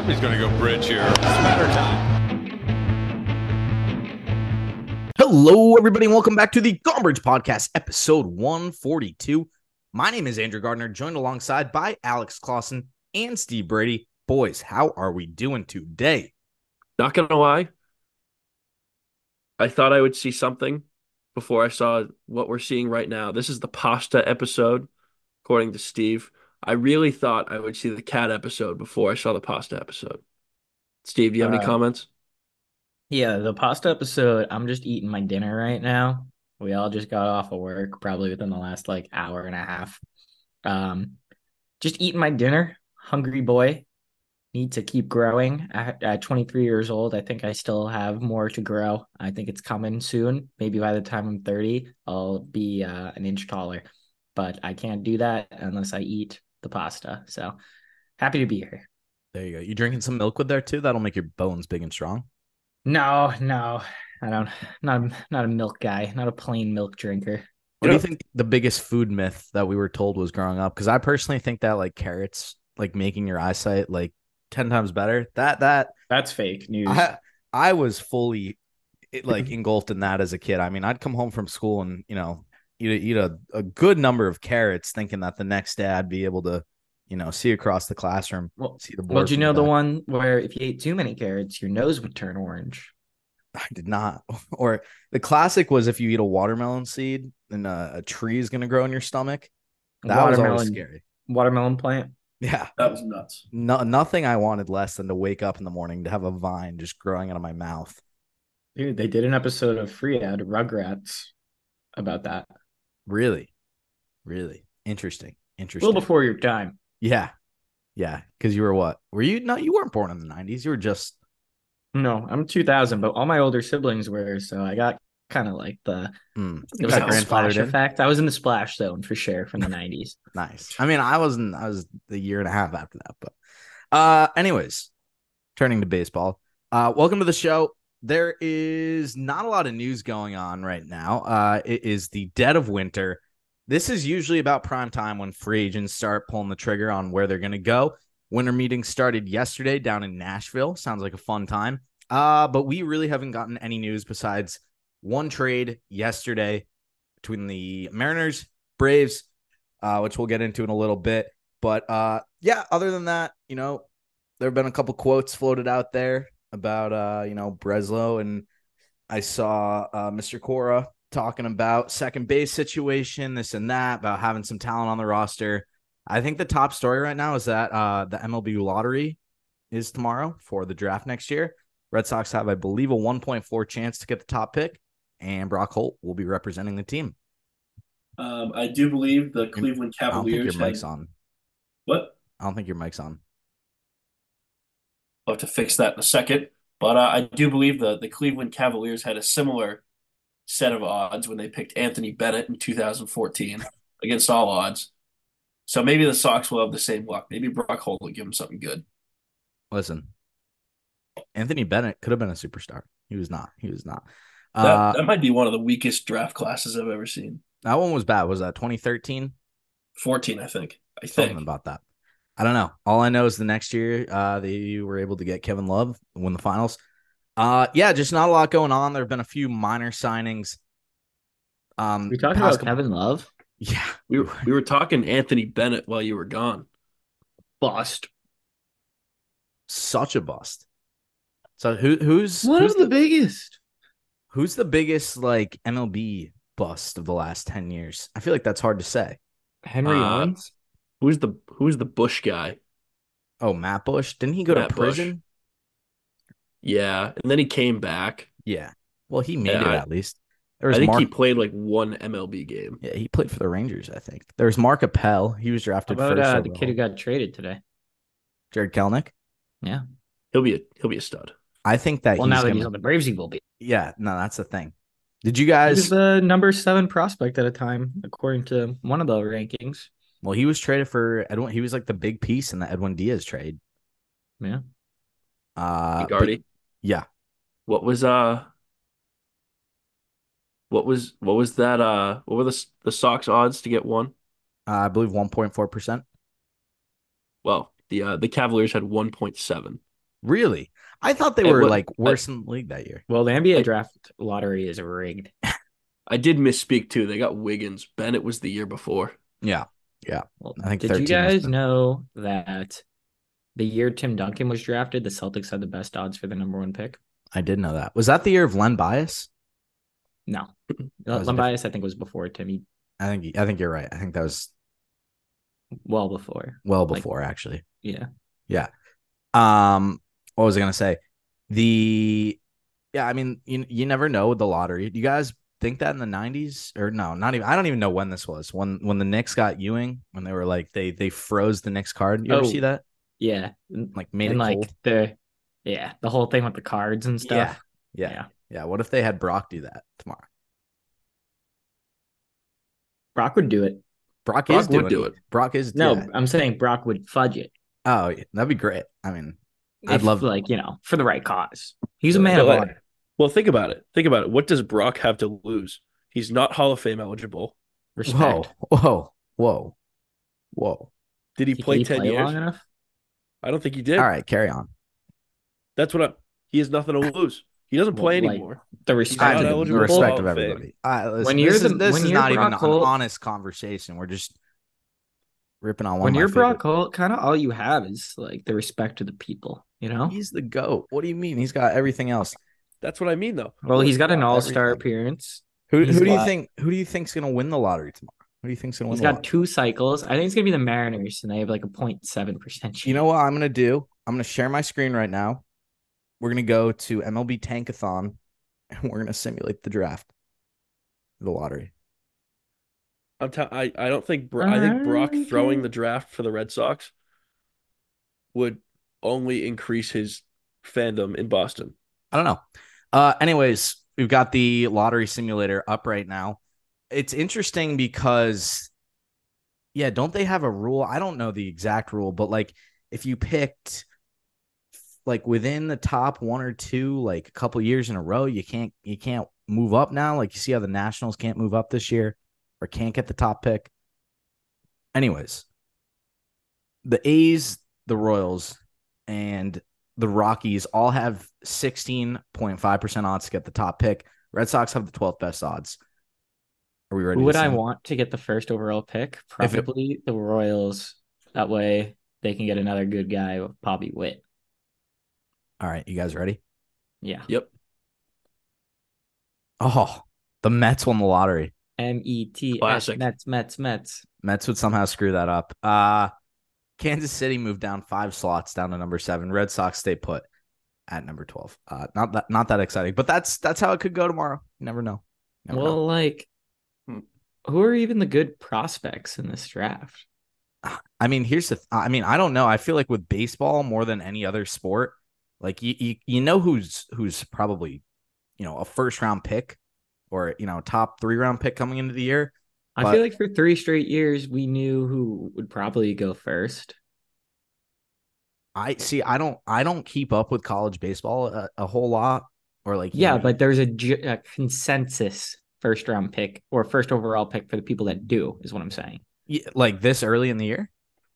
Somebody's going to go bridge here. It's matter time. Hello, everybody, and welcome back to the Garbage Podcast, episode 142. My name is Andrew Gardner, joined alongside by Alex Clausen and Steve Brady. Boys, how are we doing today? Not gonna lie, I thought I would see something before I saw what we're seeing right now. This is the pasta episode, according to Steve. I really thought I would see the cat episode before I saw the pasta episode. Steve, do you have any Uh, comments? yeah, the pasta episode, I'm just eating my dinner right now. We all just got off of work, probably within the last hour and a half. Um, just eating my dinner, hungry boy. Need to keep growing. At 23 years old, I think I still have more to grow. I think it's coming soon. Maybe by the time I'm 30, I'll be an inch taller. But I can't do that unless I eat the pasta. So happy to be here. There you go. You drinking some milk with there too? That'll make your bones big and strong. No, I don't. Not a milk guy. Not a plain milk drinker. What do you think the biggest food myth that we were told was growing up? Because I personally think that like carrots, like making your eyesight like 10 times better. That's fake news. I was fully like engulfed in that as a kid. I mean, I'd come home from school and eat a good number of carrots, thinking that the next day I'd be able to see across the classroom, see the board. Well, do you know the one where if you ate too many carrots, your nose would turn orange? I did not. Or the classic was if you eat a watermelon seed, then a tree is going to grow in your stomach. That was always scary. Watermelon plant. Yeah, That was nuts. no, nothing I wanted less than to wake up in the morning to have a vine just growing out of my mouth. Dude, they did an episode of Freead Rugrats about that. Really, really interesting. A little before your time. Yeah. Because you were what? Were you? No, you weren't born in the 90s. You were just. No, I'm 2000, but all my older siblings were, so I got kind of like the it was got like a splash grandfathered in? effect. I was in the splash zone for sure from the 90s. Nice. I mean, I wasn't. I was the year and a half after that. But, anyways, turning to baseball. Welcome to the show. There is not a lot of news going on right now. It is the dead of winter. This is usually about prime time when free agents start pulling the trigger on where they're going to go. Winter meetings started yesterday down in Nashville. Sounds like a fun time. But we really haven't gotten any news besides one trade yesterday between the Mariners, Braves, which we'll get into in a little bit. But other than that, there have been a couple quotes floated out there about, Breslow. And I saw Mr. Cora talking about second base situation, this and that, about having some talent on the roster. I think the top story right now is that the MLB lottery is tomorrow for the draft next year. Red Sox have, I believe, a 1.4 chance to get the top pick, and Brock Holt will be representing the team. I do believe the Cleveland I don't think Cavaliers your mic's on. What? I don't think your mic's on. I'll have to fix that in a second. But I do believe the Cleveland Cavaliers had a similar set of odds when they picked Anthony Bennett in 2014 against all odds. So maybe the Sox will have the same luck. Maybe Brock Holt will give him something good. Listen, Anthony Bennett could have been a superstar. He was not. That might be one of the weakest draft classes I've ever seen. That one was bad. Was that 2013? 14, I think. Something about that. I don't know. All I know is the next year they were able to get Kevin Love, win the finals. Just not a lot going on. There have been a few minor signings. We talking about Kevin Love? Yeah. We were talking Anthony Bennett while you were gone. Bust. Such a bust. So who's the biggest? Who's the biggest like MLB bust of the last 10 years? I feel like that's hard to say. Henry Owens? Who's the Bush guy? Oh, Matt Bush. Didn't he go to prison? Bush. Yeah, and then he came back. Yeah. Well, he made it at least. I think he played like one MLB game. Yeah, he played for the Rangers, I think. There's Mark Appel. He was drafted How about first. the kid who got traded today? Jared Kelenic. Yeah. He'll be a stud. I think that now that he's on the Braves, he will be. Yeah, no, that's the thing. Did you guys? He was the number 7 prospect at a time, according to one of the rankings. Well, he was traded for Edwin. He was like the big piece in the Edwin Diaz trade. Yeah. Gardy. Yeah. What was that? What were the Sox odds to get one? I believe 1.4%. Well, the Cavaliers had 1.7. Really? I thought they It were wa- like worse in the league that year. Well, the NBA I- draft lottery is rigged. I did misspeak too. They got Wiggins. Bennett was the year before. Yeah. Yeah. Well, I think did you 13 was guys better. know that the year Tim Duncan was drafted, the Celtics had the best odds for the number one pick? I did know that. Was that the year of Len Bias? No. That was a Lambias, I think, was before Timmy. I think you're right. I think that was Well before. well Like- before actually. Yeah. Yeah. What was I gonna say? I mean, you never know with the lottery. Do you guys think that in the 90s? Or no, not even I don't even know when this was. When the Knicks got Ewing, when they were like they froze the Knicks card. You ever Oh. see that? Yeah. Like made And it like cold? the whole thing with the cards and stuff. Yeah. Yeah. What if they had Brock do that tomorrow? Brock would do it. Brock Brock is would doing do it. Brock is No, yeah. I'm saying Brock would fudge it. Oh, yeah, that'd be great. I mean, I'd If, love like, for the right cause. He's a man But of like- honor. Well, think about it. Think about it. What does Brock have to lose? He's not Hall of Fame eligible. Respect. Whoa. Did he play Can 10 play years? long enough? I don't think he did. All right, carry on. That's what he has nothing to lose. He doesn't play Well, like, anymore. The not respect of the eligible The for people. respect Hall of of Fame. everybody. When Listen, you're this the- is when you're not even Brock an Holt- honest conversation. We're just ripping on one When of my you're favorite. Brock Holt, kind of all you have is like the respect of the people, He's the GOAT. What do you mean? He's got everything else. That's what I mean, though. Well, he's got an got all-star everything. appearance. Who He's do you got- think? Who do you think's gonna win the lottery tomorrow? Who do you think's gonna win He's the got lottery? 2 cycles. I think it's gonna be the Mariners, and they have like a 0.7% chance. You know what I'm gonna do? I'm gonna share my screen right now. We're gonna go to MLB Tankathon, and we're gonna simulate the draft, the lottery. I don't think I think Brock Okay. throwing the draft for the Red Sox would only increase his fandom in Boston. I don't know. Anyways, we've got the lottery simulator up right now. It's interesting because, yeah, don't they have a rule? I don't know the exact rule, but like if you picked like within the top 1 or 2, like a couple years in a row, you can't move up now. Like you see how the Nationals can't move up this year or can't get the top pick. Anyways, the A's, the Royals, and the Rockies all have 16.5% odds to get the top pick. Red Sox have the 12th best odds. Are we ready? Who would to I sim- want to get the first overall pick? If it- Probably the Royals. That way they can get another good guy with Bobby Witt. All right, you guys ready? Yeah. Yep. Oh, the Mets won the lottery. METS. Classic. Mets. Mets would somehow screw that up. Kansas City moved down 5 slots down to number 7. Red Sox stay put at number 12. Not that exciting, but that's how it could go tomorrow. You never know. Never know. Well, like, Hmm. who are even the good prospects in this draft? I mean, I don't know. I feel like with baseball more than any other sport, like you know who's probably, a first round pick or, top 3 round pick coming into the year. I But- feel like for 3 straight years, we knew who would probably go first. I don't keep up with college baseball a whole lot or like, Yeah, but there's a consensus first round pick or first overall pick for the people that do, is what I'm saying. like this early in the year.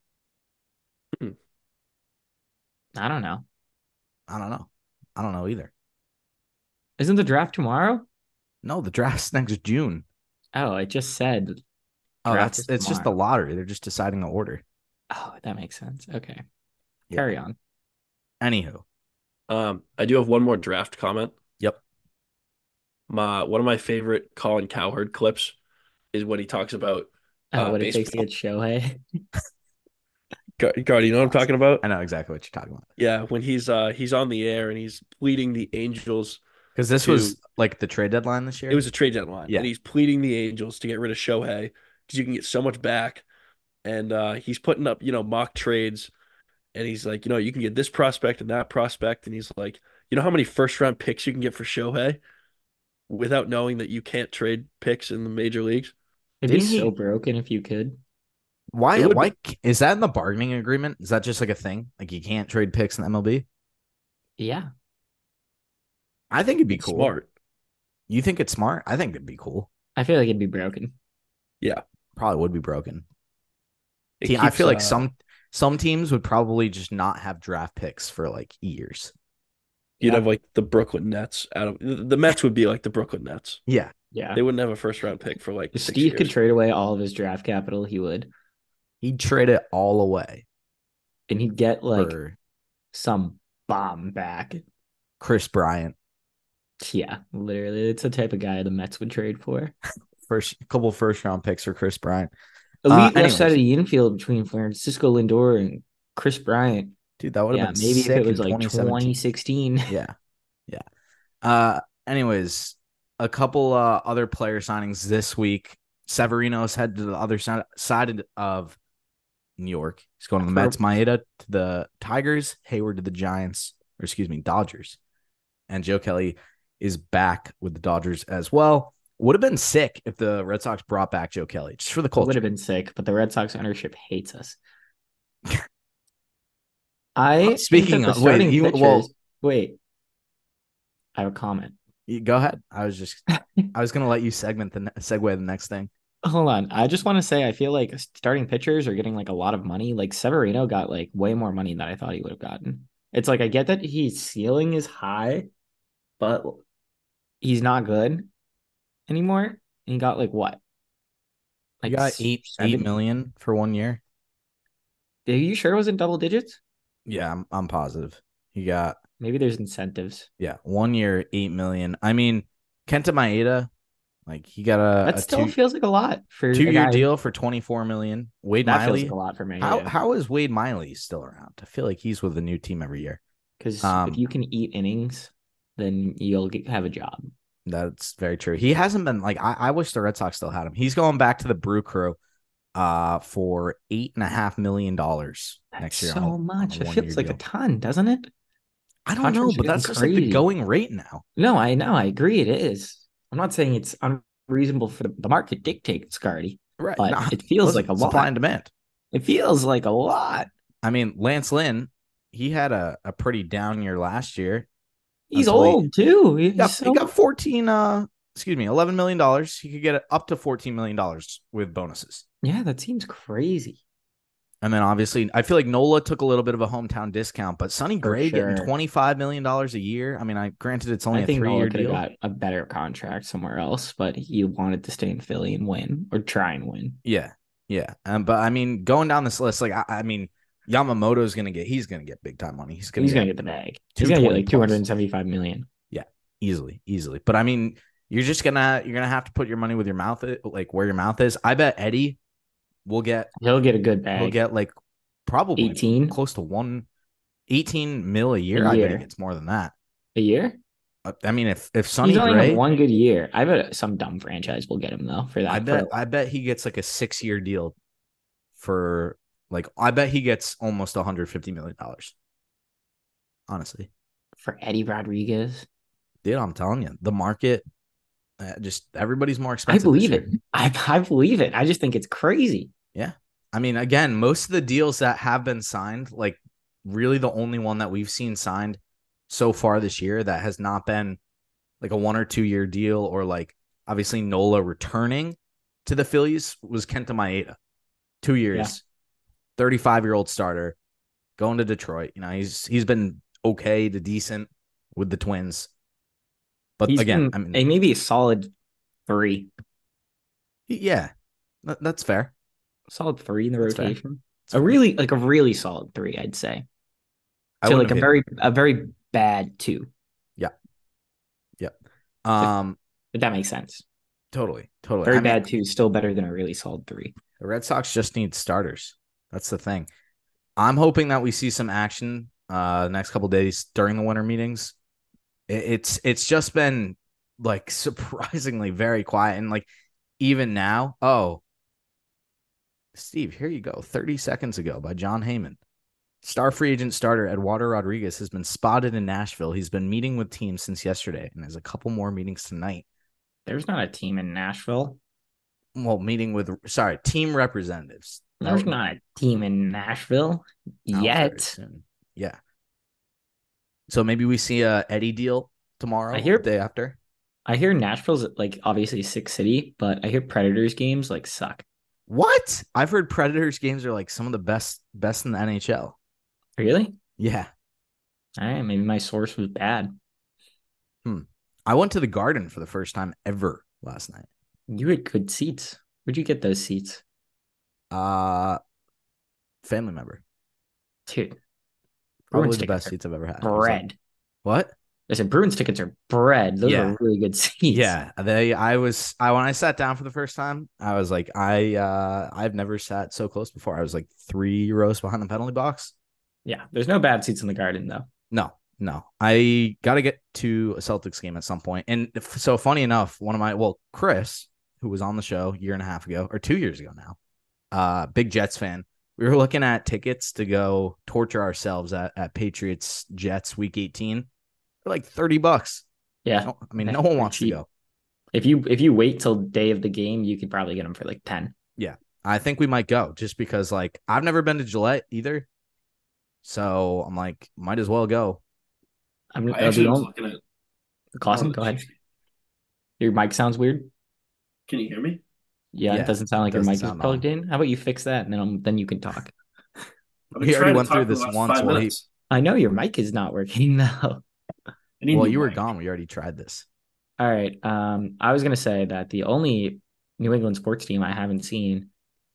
I don't know. I don't know. I don't know either. Isn't the draft tomorrow? No, the draft's next June. Oh, it just said. Oh, Draft is it's just the tomorrow. lottery. They're just deciding the order. Oh, that makes sense. Okay. Yeah. Carry on. Anywho, I do have one more draft comment. Yep. One of my favorite Colin Cowherd clips is when he talks about What it takes to baseball. get Shohei. Guard, you know what I'm talking about? I know exactly what you're talking about. Yeah, when he's on the air and he's pleading the Angels. Because this To- was like the trade deadline this year. It was a trade deadline, Yeah. and he's pleading the Angels to get rid of Shohei because you can get so much back. And he's putting up, mock trades, and he's like, you can get this prospect and that prospect, and he's like, you know how many first round picks you can get for Shohei without knowing that you can't trade picks in the major leagues? It'd be Didn't he- so broken if you could. why? it would Why is that in the bargaining agreement? Is that just like a thing? Like you can't trade picks in the MLB? Yeah. I think it'd be It's cool. smart. You think it's smart? I think it'd be cool. I feel like it'd be broken. Probably would be broken. It I feel like keeps, some teams would probably just not have draft picks for like years. You'd Yeah. have like the Brooklyn Nets out of the Mets would be like the Brooklyn Nets. Yeah. Yeah. They wouldn't have a first round pick for like If 6 Steve could years. trade away all of his draft capital, he would. He'd trade it all away And he'd get like for some bomb back. Chris Bryant. Yeah, literally. It's the type of guy the Mets would trade for. Couple first round picks for Chris Bryant. Elite left anyways. side of the infield between Francisco Lindor and Chris Bryant. Dude, that would have been maybe if sick it was in like 2017. 2016. Yeah. Anyways, a couple other player signings this week. Severino's head to the other side of New York. He's going to the Mets. Maeda to the Tigers. Hayward to the Giants. Or excuse me, Dodgers. And Joe Kelly is back with the Dodgers as well. Would have been sick if the Red Sox brought back Joe Kelly just for the It would culture. have been sick, but the Red Sox ownership hates us. Speaking of, wait, I have a comment. Go ahead. I was going to let you segue the next thing. Hold on. I just want to say I feel like starting pitchers are getting like a lot of money. Like Severino got like way more money than I thought he would have gotten. It's like I get that his ceiling is high, but he's not good anymore. And he got like what? Like got $8 million for 1 year. Are you sure it wasn't double digits? Yeah, I'm positive. He got maybe there's incentives. Yeah, 1 year, $8 million. I mean, Kenta Maeda, like he got that still feels like a lot for 2-year deal for $24 million. Wade Miley feels like a lot for me. How is Wade Miley still around? I feel like he's with a new team every year. Because if you can eat innings, then you'll have a job. That's very true. He hasn't been like I wish the Red Sox still had him. He's going back to the Brew Crew for $8.5 million next year. So much. It feels like a ton, doesn't it? I don't know, but that's just like the going rate now. No, I know. I agree. It is. I'm not saying it's unreasonable for the market dictates, Scardy. Right. But it feels like a lot. Supply and demand. It feels like a lot. I mean, Lance Lynn, he had a pretty down year last year. He's old too. He got $11 million. He could get up to $14 million with bonuses. Yeah, that seems crazy. And then obviously, I feel like Nola took a little bit of a hometown discount, but Sonny Gray getting $25 million a year. I mean, granted it's only a 3-year deal. Got a better contract somewhere else, but he wanted to stay in Philly and win or try and win. Yeah. But I mean, going down this list, like I mean, Yamamoto's gonna get big time money. He's gonna get the bag. He's gonna get like $275 million. Yeah, easily. But I mean, you're gonna have to put your money with your mouth, like where your mouth is. I bet Eddie he'll get a good bag. He'll get like probably 18, close to 18 mil a year. I bet he gets more than that a year. I mean, if Sonny Gray only one good year, I bet some dumb franchise will get him though for that. I bet he gets like a 6-year deal for like I bet he gets almost $150 million. Honestly, for Eddie Rodriguez, dude, I'm telling you, the market, just everybody's more expensive. I believe it. I believe it. I just think it's crazy. Yeah, I mean, again, most of the deals that have been signed, like really the only one that we've seen signed so far this year that has not been like a 1 or 2 year deal, or like obviously Nola returning to the Phillies, was Kenta Maeda. 2 years, 35-year-old starter going to Detroit. You know, he's been okay to decent with the Twins. But again, I mean, maybe a solid 3. Yeah, that's fair. Solid 3 in the rotation. A really solid 3, I'd say. So like a very bad 2. Yeah. If that makes sense. Totally. Very bad 2 is still better than a really solid 3. The Red Sox just need starters. That's the thing. I'm hoping that we see some action the next couple days during the winter meetings. It's just been like surprisingly very quiet, and like even now, Steve, here you go. 30 seconds ago by John Heyman. Star free agent starter Eduardo Rodriguez has been spotted in Nashville. He's been meeting with teams since yesterday and has a couple more meetings tonight. There's not a team in Nashville. Well, team representatives. There's not a team in Nashville yet. Yeah. So maybe we see a Eddie deal tomorrow, the day after. I hear Nashville's like obviously a sick city, but I hear Predators games like suck. What? I've heard Predators games are like some of the best best in the NHL. Really? Yeah. All right, maybe my source was bad. I went to the Garden for the first time ever last night. You had good seats. Where'd you get those seats? Uh, family member. Dude, Probably Bruins the tickets best are seats I've ever had. It was like, bread. what? Listen, Bruins tickets are bread. Those Yeah. are really good seats. Yeah, when I sat down for the first time, I was like, I've never sat so close before. I was like 3 rows behind the penalty box. Yeah, there's no bad seats in the Garden, though. No. I got to get to a Celtics game at some point. And so funny enough, Chris, who was on the show a year and a half ago or 2 years ago now, big Jets fan. We were looking at tickets to go torture ourselves at Patriots Jets week 18 for like $30. Yeah. No, I mean, no one wants to go. If you wait till day of the game, you could probably get them for like 10. Yeah. I think we might go just because like I've never been to Gillette either. So I'm like, might as well go. I'm I actually was looking at Clausen, go ahead. Your mic sounds weird. Can you hear me? Yeah, Yeah, it doesn't sound like your doesn't mic is sound plugged on. in. How about you fix that and then you can talk. We already went through this once. I know your mic is not working though. Well, you were gone. We already tried this. All right. I was gonna say that the only New England sports team I haven't seen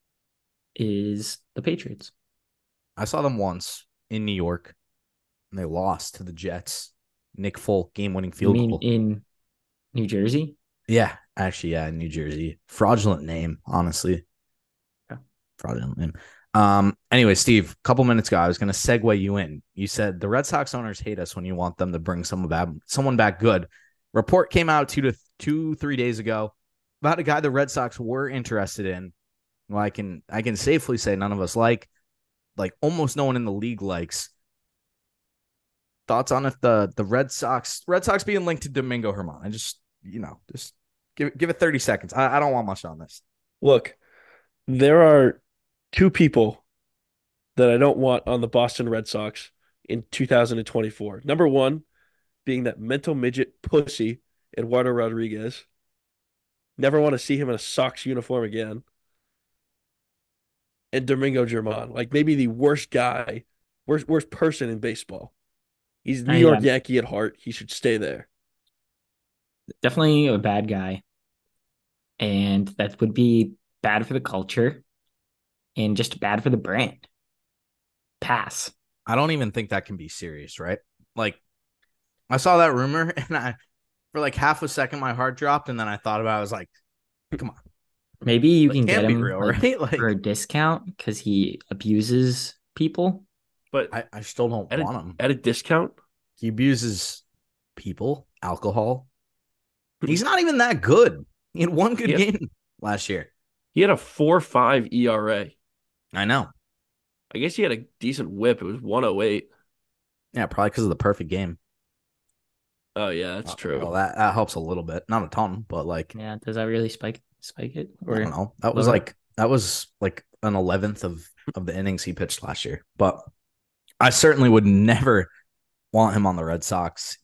is the Patriots. I saw them once in New York, and they lost to the Jets. Nick Folk game-winning You field mean goal. in New Jersey? Yeah, actually, yeah, in New Jersey. Fraudulent name, honestly. Yeah. Fraudulent name. Anyway, Steve, a couple minutes ago, I was going to segue you in. You said the Red Sox owners hate us when you want them to bring someone back good. Report came out 3 days ago about a guy the Red Sox were interested in. Well, I can safely say none of us like almost no one in the league likes. Thoughts on if the Red Sox being linked to Domingo Germán? I just give it 30 seconds. I don't want much on this. Look, there are two people that I don't want on the Boston Red Sox in 2024. Number one being that mental midget pussy, Eduardo Rodriguez. Never want to see him in a Sox uniform again. And Domingo Germán, like maybe the worst guy, worst person in baseball. He's a New York Yankee at heart. He should stay there. Definitely a bad guy. And that would be bad for the culture and just bad for the brand. Pass. I don't even think that can be serious, right? Like, I saw that rumor and for like half a second, my heart dropped. And then I thought about it. I was like, come on. Maybe you can get him real, right? Like, for a discount because he abuses people. But I still don't want him. At a discount? He abuses people, alcohol. He's not even that good. He had one good game last year. He had a 4.5 ERA. I know. I guess he had a decent whip. It was 108. Yeah, probably because of the perfect game. Oh, yeah, that's true. Well, that helps a little bit. Not a ton, but like. Yeah, does that really spike it? Or I don't know. That was like an 11th of the innings he pitched last year. But I certainly would never want him on the Red Sox.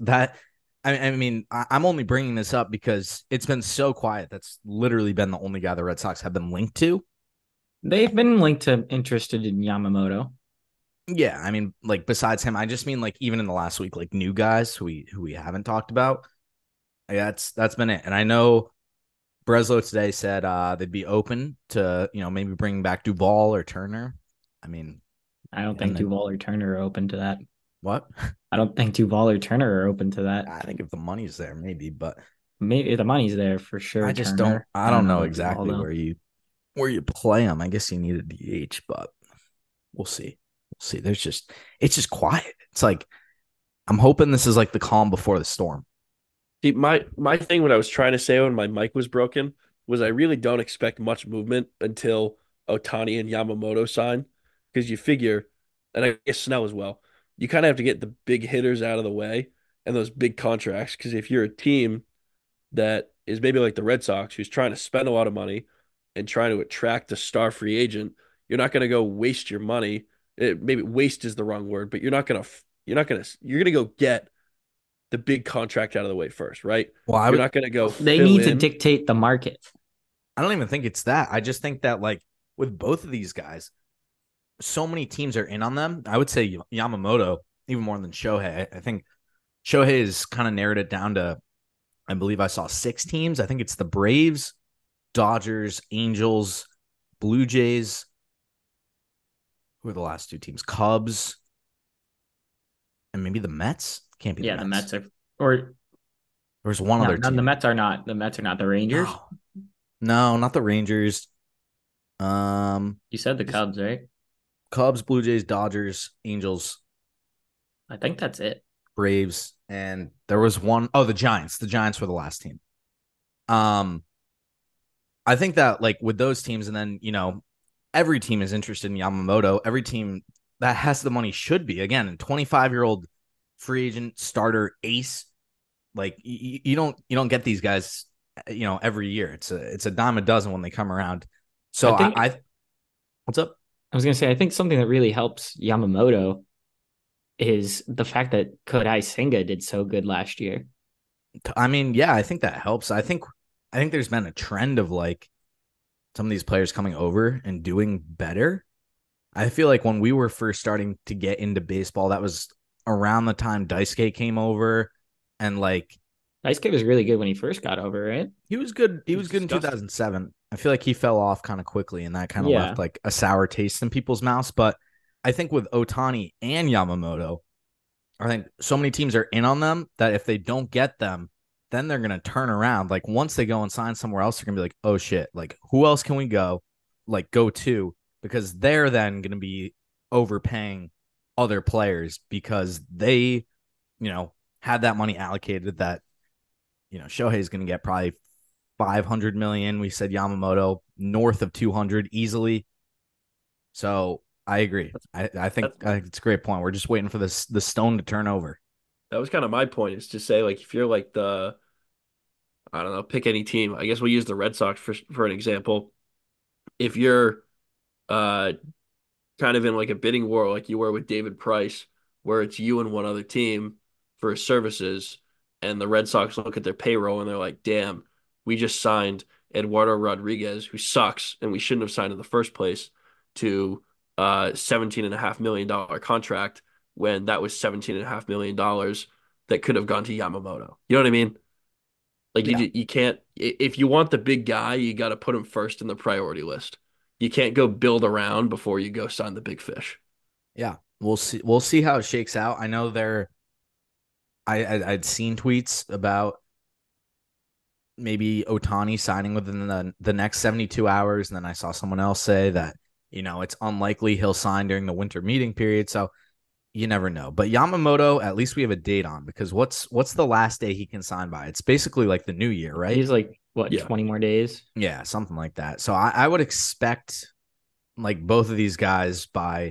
I'm only bringing this up because it's been so quiet. That's literally been the only guy the Red Sox have been linked to. They've been linked to interested in Yamamoto. Yeah, I mean, like besides him, I just mean like even in the last week, like new guys who we haven't talked about. That's been it. And I know Breslow today said they'd be open to maybe bringing back Duvall or Turner. I mean, I don't think Duvall or Turner are open to that. What? I don't think Duvall or Turner are open to that. I think if the money's there, maybe, but maybe the money's there for sure. I just Turner. I don't know exactly where you play them. I guess you need a DH, but we'll see. It's just quiet. It's like I'm hoping this is like the calm before the storm. See, my thing, what I was trying to say when my mic was broken, was I really don't expect much movement until Ohtani and Yamamoto sign, because you figure, and I guess Snell as well, you kind of have to get the big hitters out of the way and those big contracts. Because if you're a team that is maybe like the Red Sox, who's trying to spend a lot of money and trying to attract a star free agent, you're not going to go waste your money. Maybe waste is the wrong word, but you're going to go get the big contract out of the way first, right? Well, you're not going to go. They need to dictate the market. I don't even think it's that. I just think that like with both of these guys, so many teams are in on them. I would say Yamamoto even more than Shohei. I think Shohei has kind of narrowed it down to, I believe I saw 6 teams. I think it's the Braves, Dodgers, Angels, Blue Jays. Who are the last 2 teams? Cubs, and maybe the Mets. Can't be Yeah, the the Mets. Mets are, or There's one no, other no, team. the Mets are not. The Mets are not the Rangers. No, not the Rangers. You said the Cubs, right? Cubs, Blue Jays, Dodgers, Angels, I think that's it. Braves, and there was one. Oh, the Giants. The Giants were the last team. Um, I think that like with those teams, and then every team is interested in Yamamoto. Every team that has the money should be. Again, a 25-year-old free agent starter ace. Like you don't get these guys, every year. It's a dime a dozen when they come around. So I think I what's up? I was gonna say I think something that really helps Yamamoto is the fact that Kodai Senga did so good last year. I mean, yeah, I think that helps. I think there's been a trend of like some of these players coming over and doing better. I feel like when we were first starting to get into baseball, that was around the time Daisuke came over, and like Daisuke was really good when he first got over, right? he was good. He He was was good in disgusting. 2007. I feel like he fell off kind of quickly, and that kind of Yeah. left like a sour taste in people's mouths. But I think with Otani and Yamamoto, I think so many teams are in on them that if they don't get them, then they're gonna turn around. Like once they go and sign somewhere else, they're gonna be like, oh shit, like who else can we go to? Because they're then gonna be overpaying other players because they, had that money allocated that, Shohei's gonna get probably 500 million. We said Yamamoto north of 200 easily. So I agree. I think it's a great point. We're just waiting for the stone to turn over. That was kind of my point, is to say, like, if you're like I don't know, pick any team. I guess we'll use the Red Sox for an example. If you're uh kind of in like a bidding war like you were with David Price, where it's you and one other team for his services, and the Red Sox look at their payroll and they're like, damn, we just signed Eduardo Rodriguez, who sucks, and we shouldn't have signed in the first place, to $17.5 million contract when that was $17.5 million that could have gone to Yamamoto. You know what I mean? Like Yeah. you can't, if you want the big guy, you got to put him first in the priority list. You can't go build around before you go sign the big fish. Yeah. We'll see how it shakes out. I know I'd seen tweets about maybe Otani signing within the next 72 hours. And then I saw someone else say that, it's unlikely he'll sign during the winter meeting period. So you never know. But Yamamoto, at least we have a date on, because what's the last day he can sign by? It's basically like the new year, right? He's like, what, Yeah. 20 more days? Yeah, something like that. So I would expect like both of these guys by,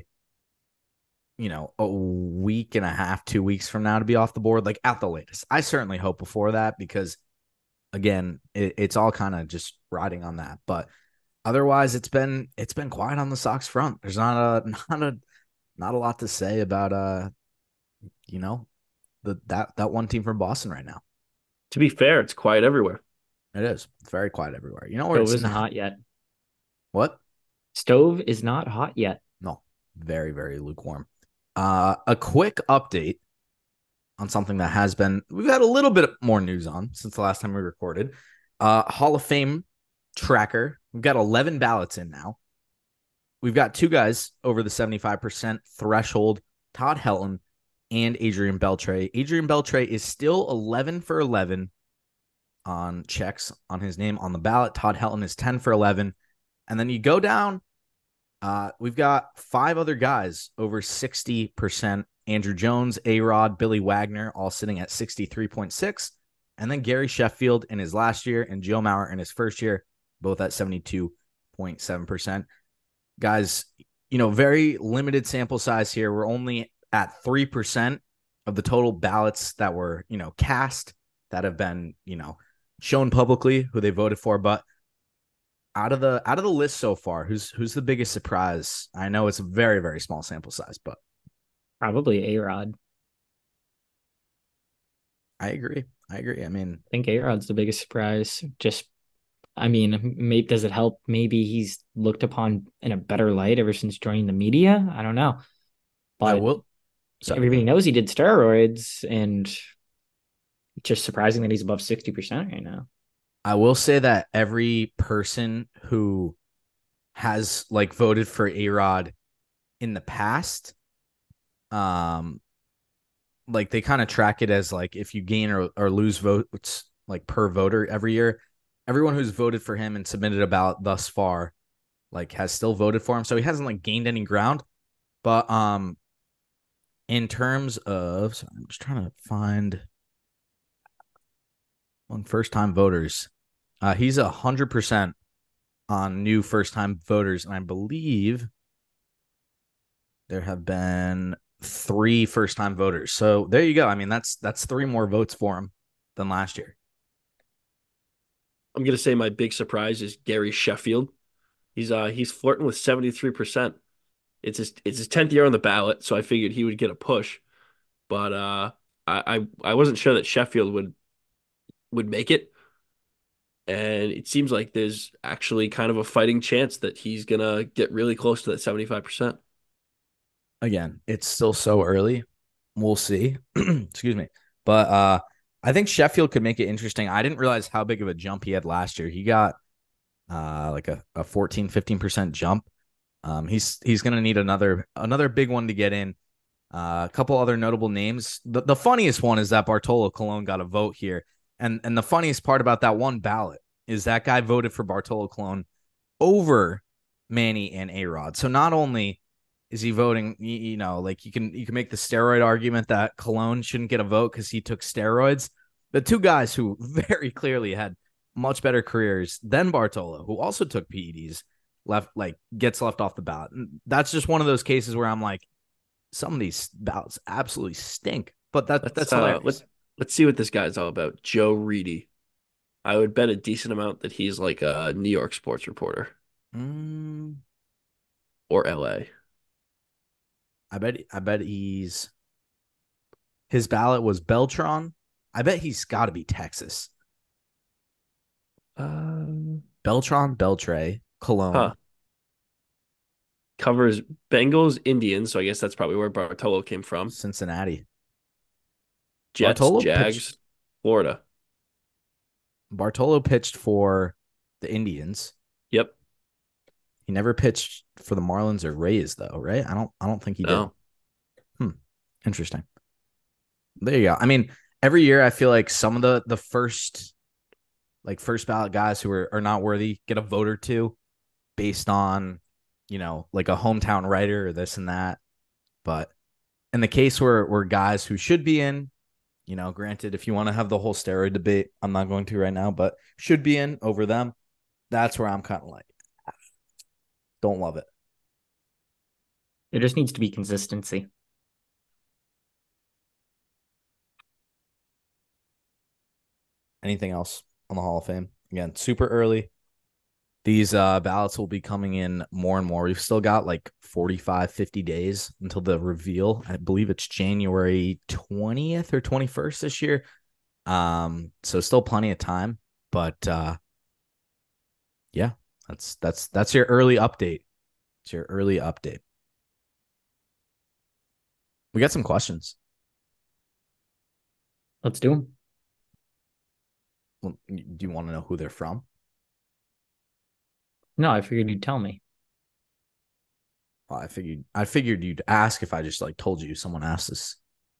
a week and a half, 2 weeks from now to be off the board, like at the latest. I certainly hope before that because again, it's all kind of just riding on that. But otherwise, it's been quiet on the Sox front. There's not a lot to say about you know, that one team from Boston right now. To be fair, it's quiet everywhere. It is. It's very quiet everywhere. You know where Stove it's isn't not? hot yet. What? Stove is not hot yet. No. Very, very lukewarm. A quick update on something that we've had a little bit more news on since the last time we recorded. Hall of Fame tracker. We've got 11 ballots in now. We've got 2 guys over the 75% threshold, Todd Helton and Adrian Beltre. Adrian Beltre is still 11 for 11 on checks on his name on the ballot. Todd Helton is 10 for 11. And then you go down, we've got 5 other guys over 60%. Andrew Jones, A-Rod, Billy Wagner, all sitting at 63.6. And then Gary Sheffield in his last year and Joe Mauer in his first year, both at 72.7%. Guys, very limited sample size here. We're only at 3% of the total ballots that were, cast, that have been, shown publicly who they voted for. But out of the list so far, who's the biggest surprise? I know it's a very, very small sample size, but Probably A-Rod. I agree. I mean, I think A-Rod's the biggest surprise. Just I mean, maybe does it help? Maybe he's looked upon in a better light ever since joining the media. I don't know, I but will. Sorry. everybody knows he did steroids, and it's just surprising that he's above 60% right now. I will say that every person who has like voted for A-Rod in the past, um, like they kind of track it as like if you gain or lose votes like per voter every year. Everyone who's voted for him and submitted about thus far, like has still voted for him. So he hasn't like gained any ground. But in terms of, so I'm just trying to find on first time voters. He's 100% on new first time voters, and I believe there have been 3 first time voters. So there you go. I mean, that's 3 more votes for him than last year. I'm gonna say my big surprise is Gary Sheffield. He's flirting with 73%. It's his 10th year on the ballot, so I figured he would get a push. But I wasn't sure that Sheffield would make it. And it seems like there's actually kind of a fighting chance that he's gonna get really close to that 75%. Again, it's still so early. We'll see. Excuse me. But I think Sheffield could make it interesting. I didn't realize how big of a jump he had last year. He got like a 14-15% jump. He's gonna need another big one to get in. A couple other notable names. The funniest one is that Bartolo Colon got a vote here. And the funniest part about that one ballot is that guy voted for Bartolo Colon over Manny and A-Rod. So not only is he voting, like you can make the steroid argument that Colon shouldn't get a vote because he took steroids. The two guys who very clearly had much better careers than Bartolo, who also took PEDs, gets left off the ballot. And that's just one of those cases where I'm like, some of these ballots absolutely stink. But that's hilarious. Let's see what this guy's all about. Joe Reedy. I would bet a decent amount that he's like a New York sports reporter Mm, or LA. I bet his ballot was Beltron. I bet he's got to be Texas. Beltron, Beltray, Cologne, Huh. Covers Bengals, Indians, so I guess that's probably where Bartolo came from. Cincinnati. Jets, Bartolo Jags, pitched, Florida. Bartolo pitched for the Indians. Yep. He never pitched for the Marlins or Rays though, right? I don't think he No. did. Interesting. There you go. I mean, every year I feel like some of the first ballot guys who are not worthy get a vote or two based on, like a hometown writer or this and that. But in the case where guys who should be in, granted, if you want to have the whole steroid debate, I'm not going to right now, but should be in over them, that's where I'm kind of like, don't love it. There just needs to be consistency. Anything else on the Hall of Fame? Again, super early. These ballots will be coming in more and more. We've still got like 45, 50 days until the reveal. I believe it's January 20th or 21st this year. So still plenty of time. But yeah, that's your early update. It's your early update. We got some questions. Let's do them. Well, do you want to know who they're from? No, I figured you'd tell me. Well, I figured you'd ask if I just like told you someone asked this.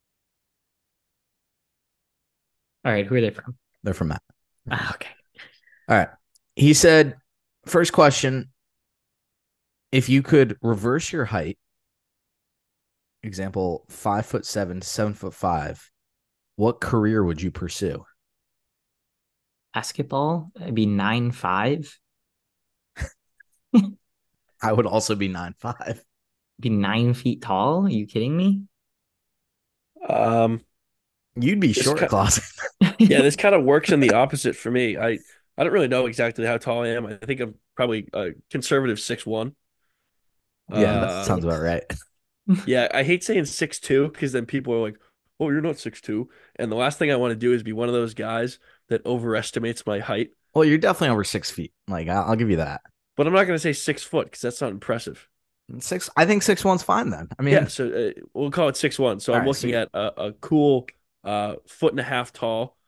All right, who are they from? They're from Matt. Okay. All right. He said, first question, if you could reverse your height, example 5'7" to 7'5", what career would you pursue? Basketball, it'd be 9'5". I would also be 9'5". Be 9 feet tall. Are you kidding me? You'd be This short, ki- Clausen. Yeah, this kind of works in the opposite for me. I don't really know exactly how tall I am. I think I'm probably a conservative 6'1". Yeah, that sounds about right. Yeah, I hate saying 6'2" because then people are like, "Oh, you're not 6'2". And the last thing I want to do is be one of those guys that overestimates my height Well, you're definitely over 6 feet. Like I'll give you that. But I'm not going to say 6 foot because that's not impressive. Six. I think 6'1's fine then. I Yeah, mean, so we'll call it 6'1". So all I'm right, looking sweet. at a cool foot and a half tall.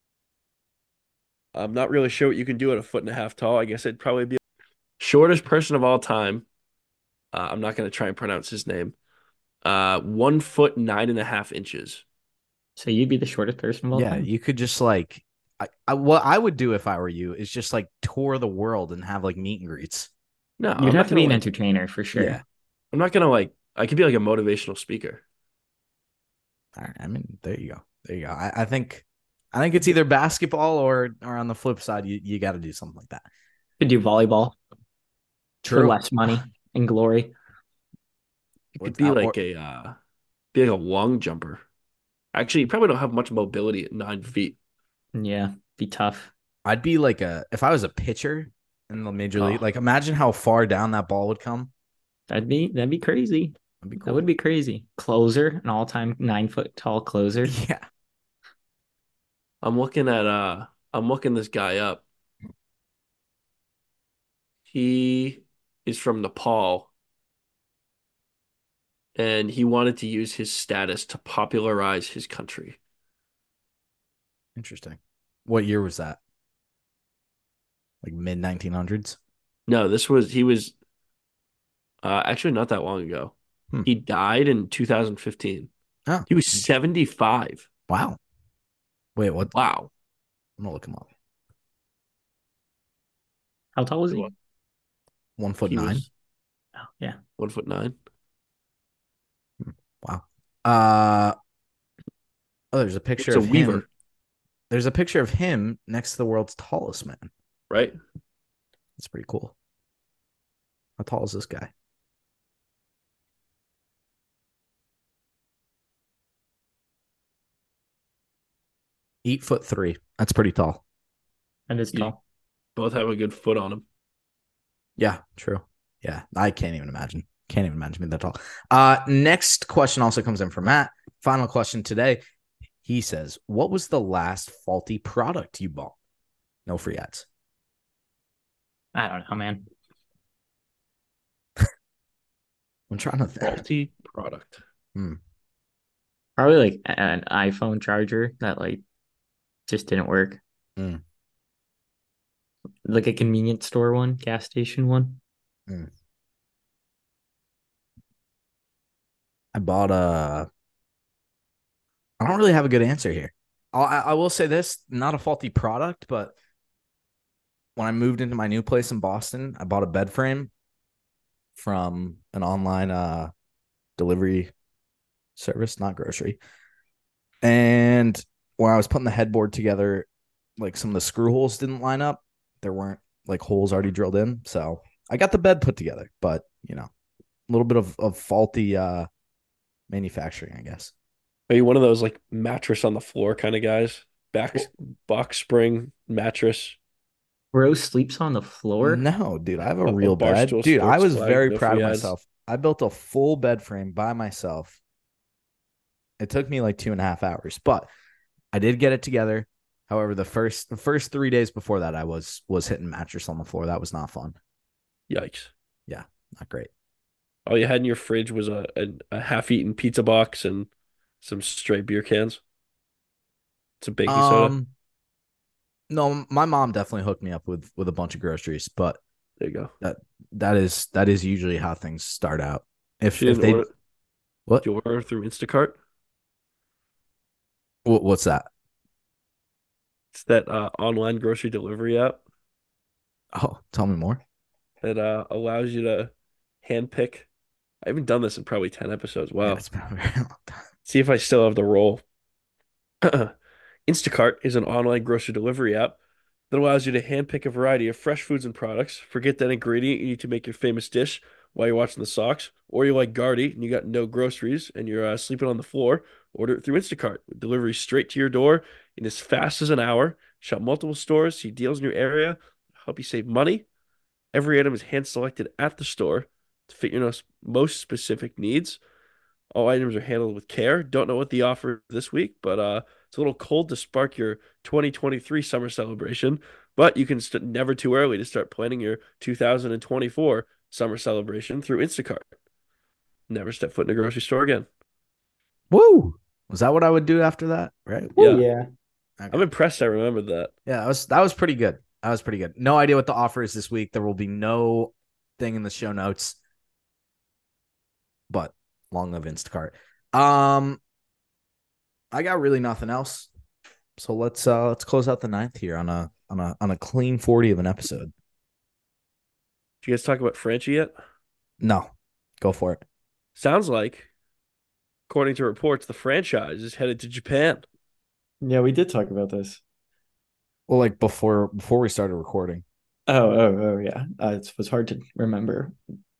I'm not really sure what you can do at a foot and a half tall. I guess it'd probably be shortest person of all time. I'm not going to try and pronounce his name. 1 foot 9.5 inches. So you'd be the shortest person of all Yeah, time. you could just like what I would do if I were you is just like tour the world and have like meet and greets. No, You'd I'm have not to be gonna an like. entertainer for sure. Yeah. I'm not gonna like. I could be like a motivational speaker. All right. I mean, there you go. There you go. I think it's either basketball or on the flip side, you got to do something like that. Could do volleyball for True. less money and glory. You could What's be out like be like a long jumper. Actually, you probably don't have much mobility at 9 feet. Yeah, be tough. I'd be like if I was a pitcher in the major league, Oh, like imagine how far down that ball would come. That'd be crazy. That'd be That cool. would be crazy. Closer, an all-time 9 foot tall closer. Yeah. I'm looking this guy up. He is from Nepal, and he wanted to use his status to popularize his country. Interesting. What year was that? Like mid 1900s? No, he was actually not that long ago. Hmm. He died in 2015. Oh, He was 75. wow. Wait, what? Wow. I'm gonna look him up. How tall was he? 1 foot He nine. was Oh, yeah. 1 foot 9. Wow. Uh oh, there's a picture It's a of him. weaver, There's a picture of him next to the world's tallest man. right? That's pretty cool. How tall is this guy? Eight foot three. That's pretty tall. And it's You tall. both have a good foot on him. Yeah, true. Yeah, I can't even imagine. Can't even imagine being that tall. Next question also comes in from Matt. Final question today. He says, "What was the last faulty product you bought?" No free ads. I don't know, man. I'm trying to think. Faulty product. Probably like an iPhone charger that like just didn't work. Mm. Like a convenience store one, gas station one. I bought a. I don't really have a good answer here. I will say this: not a faulty product, but when I moved into my new place in Boston, I bought a bed frame from an online delivery service, not grocery. And when I was putting the headboard together, like some of the screw holes didn't line up. There weren't like holes already drilled in. So I got the bed put together, but a little bit of faulty manufacturing, I guess. Are you one of those like mattress on the floor kind of guys? Box spring mattress, Bro sleeps on the floor. No, dude, I have a a real bed. Barstool Dude, I Sports was flag, very no proud free of ads. myself. I built a full bed frame by myself. It took me like 2.5 hours, but I did get it together. However, the first 3 days before that, I was hitting mattress on the floor. That was not fun. Yikes. Yeah, not great. All you had in your fridge was a half-eaten pizza box and some stray beer cans, some baking soda. No, my mom definitely hooked me up with a bunch of groceries, but There you go. that is usually how things start out. If She if didn't they order. what Did you order through Instacart? what's that? It's that online grocery delivery app Oh, tell me more. that allows you to handpick. I haven't done this in probably 10 episodes. Yeah, Wow. it's been a very long time. See if I still have the role. Instacart is an online grocery delivery app that allows you to handpick a variety of fresh foods and products. Forget that ingredient you need to make your famous dish while you're watching the Sox, or you're like Gardy and you got no groceries and you're sleeping on the floor. Order it through Instacart with delivery straight to your door in as fast as an hour. Shop multiple stores, see deals in your area, help you save money. Every item is hand selected at the store to fit your most specific needs. All items are handled with care. Don't know what the offer is this week, but it's a little cold to spark your 2023 summer celebration. But you can never too early to start planning your 2024 summer celebration through Instacart. Never step foot in a grocery store again. Woo! Was that what I would do after that? Right? Yeah. Woo! Yeah. Okay. I'm impressed I remembered that. Yeah, that was pretty good. That was pretty good. No idea what the offer is this week. There will be no thing in the show notes, but long live Instacart. I got really nothing else, so let's close out the ninth here on a clean 40 of an episode. Did you guys talk about Franchi yet? No, go for it. Sounds like, according to reports, the franchise is headed to Japan. Yeah, we did talk about this. Well, like before we started recording. Oh, yeah. It was hard to remember.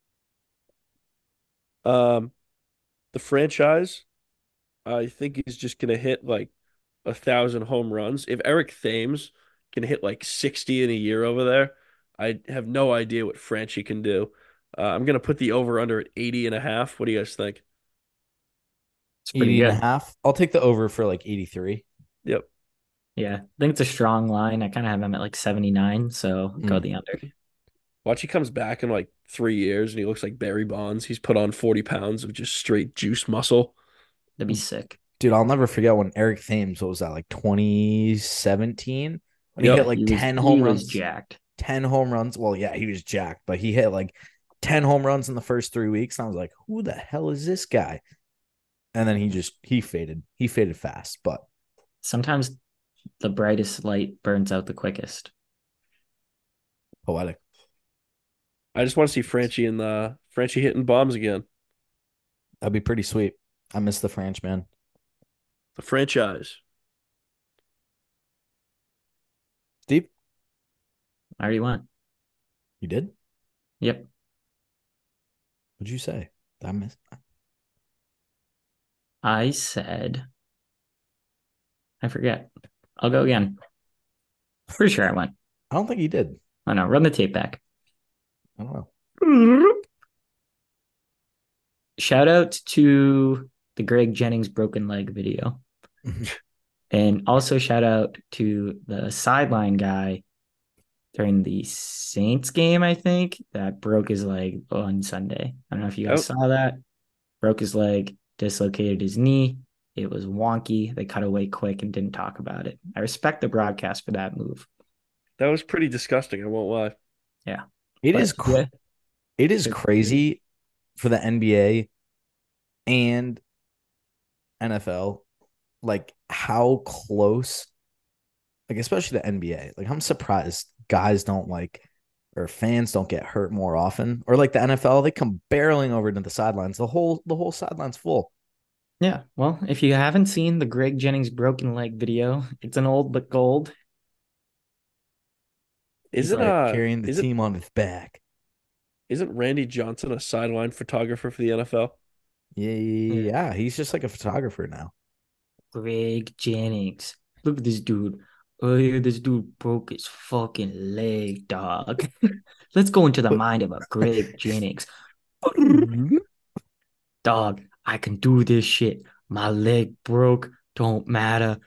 The franchise, I think, is just gonna hit like 1,000 home runs. If Eric Thames can hit like 60 in a year over there, I have no idea what Franchi can do. I'm gonna put the over under at 80.5. What do you guys think? It's pretty 80 and a good. half. I'll take the over for like 83. Yep. Yeah. I think it's a strong line. I kind of have him at like 79, so go the under. Watch, he comes back in like 3 years and he looks like Barry Bonds. He's put on 40 pounds of just straight juice muscle. That'd be sick. Dude, I'll never forget when Eric Thames, what was that, like 2017? When he Yep. hit like He was- 10 he home was runs. jacked. 10 home runs. Well, yeah, he was jacked, but he hit like 10 home runs in the first 3 weeks. And I was like, who the hell is this guy? And then he faded. He faded fast, but Sometimes the brightest light burns out the quickest. poetic. I just want to see Franchi hitting bombs again. That'd be pretty sweet. I miss the French, man. The franchise. Steve, I already went. you did? Yep. What'd you say? Did I miss? I said, I forget. I'll go again. Pretty sure I went. I don't think you did. Oh no, run the tape back. I don't know. Shout out to the Greg Jennings broken leg video. And also shout out to the sideline guy during the Saints game, I think, that broke his leg on Sunday. I don't know if you guys saw that. Broke his leg, dislocated his knee. It was wonky. They cut away quick and didn't talk about it. I respect the broadcast for that move. That was pretty disgusting, I won't lie. Yeah. It But is yeah, it is Good. crazy for the NBA and NFL, like how close, like especially the NBA. Like I'm surprised guys don't or fans don't get hurt more often. Or like the NFL, they come barreling over to the sidelines. The whole sideline's full. Yeah. Well, if you haven't seen the Greg Jennings broken leg video, it's an old but gold. Isn't Carrying the team on his back. isn't Randy Johnson a sideline photographer for the NFL? Yeah, he's just like a photographer now. Greg Jennings. Look at this dude. Oh, yeah, this dude broke his fucking leg, dog. Let's go into the mind of a Greg Jennings. Dog, I can do this shit. My leg broke. Don't matter.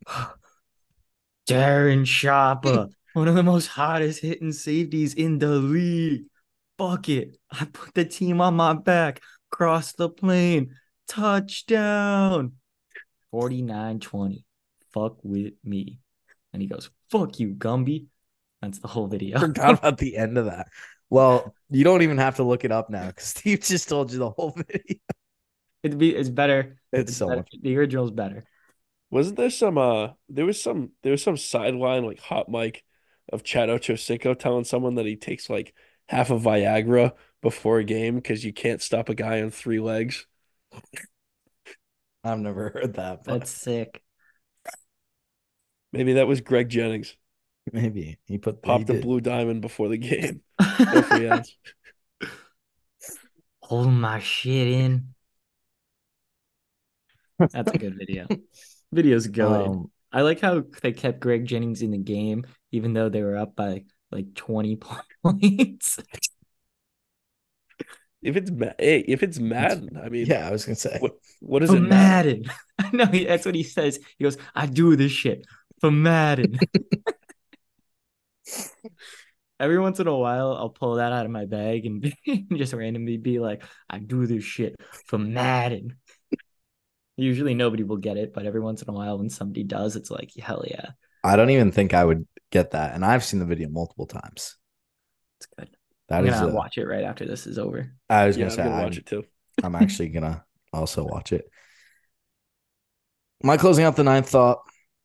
Darren Sharper, one of the most hottest hitting safeties in the league. Fuck it. I put the team on my back. Cross the plane. Touchdown. 49-20. Fuck with me. And he goes, fuck you, Gumby. That's the whole video. Forgot about the end of that. Well, you don't even have to look it up now because Steve just told you the whole video. It's better. It's so better. much. The original's better. Wasn't there some sideline like hot mic of Chad Ochocinco telling someone that he takes like half of Viagra before a game because you can't stop a guy on 3 legs? I've never heard that, but That's sick. Maybe that was Greg Jennings. maybe he Popped a did. blue diamond before the game. Go for Jens. Hold my shit in. That's a good video. Video's good. I like how they kept Greg Jennings in the game, even though they were up by like 20 points. If it's Madden, I mean, Yeah, I was gonna say. what does For it matter? Madden. No, that's what he says. He goes, I do this shit for Madden. Every once in a while, I'll pull that out of my bag and just randomly be like, I do this shit for Madden. Usually nobody will get it, but every once in a while, when somebody does, it's like, hell yeah, I don't even think I would get that, and I've seen the video multiple times. it's good. That I'm is. gonna watch it right after this is over. I was Yeah, gonna I'm say gonna watch it too. I'm actually gonna also watch it. My closing out the ninth thought.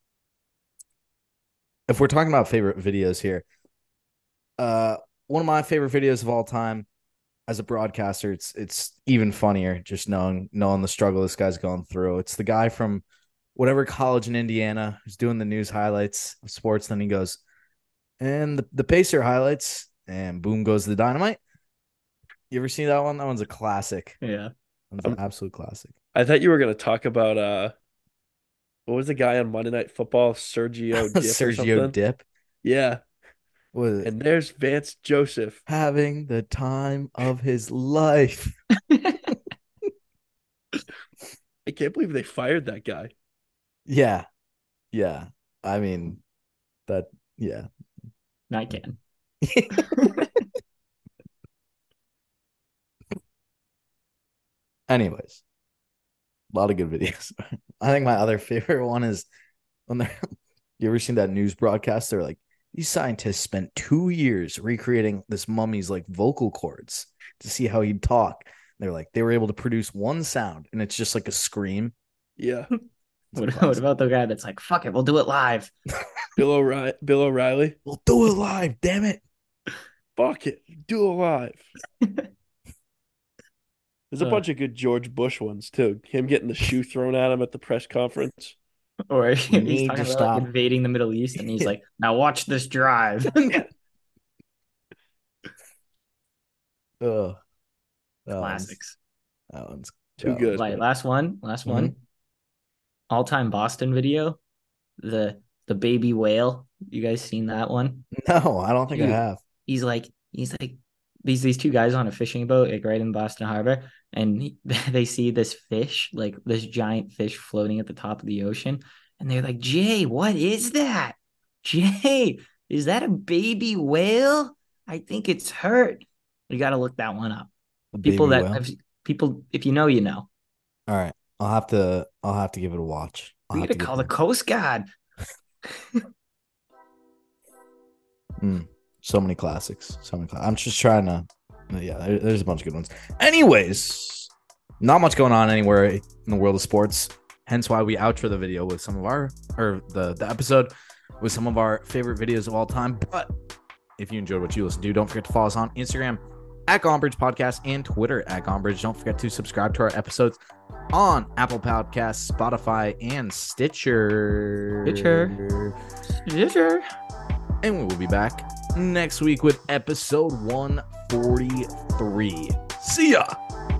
If we're talking about favorite videos here, one of my favorite videos of all time as a broadcaster, it's even funnier just knowing the struggle this guy's going through. It's the guy from whatever college in Indiana who's doing the news highlights of sports. Then he goes, and the Pacer highlights, and boom goes the dynamite. You ever seen that one? That one's a classic. Yeah. That's an absolute classic. I thought you were gonna talk about what was the guy on Monday Night Football? Sergio Dip or Sergio something? Dip Yeah. was And there's Vance Joseph. having the time of his life. I can't believe they fired that guy. Yeah. Yeah. I mean, that, yeah. I can. Anyways, a lot of good videos. I think my other favorite one is when they're, you ever seen that news broadcast? They're like, these scientists spent 2 years recreating this mummy's like vocal cords to see how he'd talk. They're like, they were able to produce one sound, and it's just like a scream. Yeah. What about the guy that's like, fuck it, we'll do it live? Bill O'Reilly. We'll do it live, damn it. Fuck it. Do it live. There's a Uh. bunch of good George Bush ones too. Him getting the shoe thrown at him at the press conference. Or We he's need talking to about stop. like, invading the Middle East, and he's like, now watch this drive. Ugh. Classics. That one's Too good. Like last one. All-time Boston video. The baby whale. You guys seen that one? No, I don't think I Dude. have. He's like these two guys on a fishing boat like right in Boston Harbor, and they see this fish, like this giant fish floating at the top of the ocean, and they're like, Jay, what is that? Jay, is that a baby whale? I think it's hurt. You got to look that one up. The People baby that whale? have people, if you know, you know. All right. I'll have to give it a watch. We got to call the Coast Guard. So many classics. I'm just trying to. Yeah, there's a bunch of good ones. Anyways, not much going on anywhere in the world of sports. Hence why we outro the video with some of our, or the episode with some of our favorite videos of all time. But if you enjoyed what you listened to, don't forget to follow us on Instagram at Gonbridge Podcast and Twitter at Gonbridge. Don't forget to subscribe to our episodes on Apple Podcasts, Spotify, and Stitcher. And we will be back next week with episode 143. See ya.